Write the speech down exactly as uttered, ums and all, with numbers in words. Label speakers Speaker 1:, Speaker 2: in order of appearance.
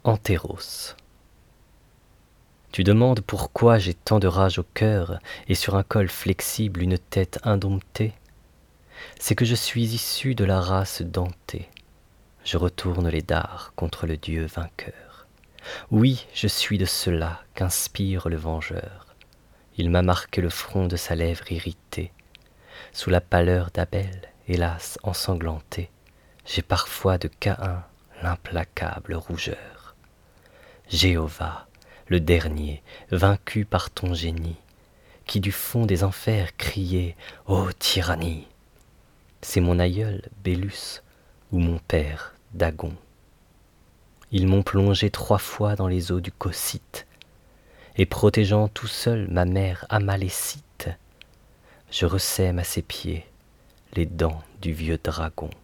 Speaker 1: Antéros. Tu demandes pourquoi j'ai tant de rage au cœur et sur un col flexible une tête indomptée. C'est que je suis issu de la race dentée. Je retourne les dards contre le Dieu vainqueur. Oui, je suis de ceux-là qu'inspire le vengeur. Il m'a marqué le front de sa lèvre irritée. Sous la pâleur d'Abel, hélas ensanglanté, j'ai parfois de Caïn l'implacable rougeur. Jéhovah, le dernier, vaincu par ton génie, qui du fond des enfers criait « Ô tyrannie !» C'est mon aïeul Bélus ou mon père Dagon. Ils m'ont plongé trois fois dans les eaux du Cocyte, et protégeant tout seul ma mère amalécite, je ressème à ses pieds les dents du vieux dragon.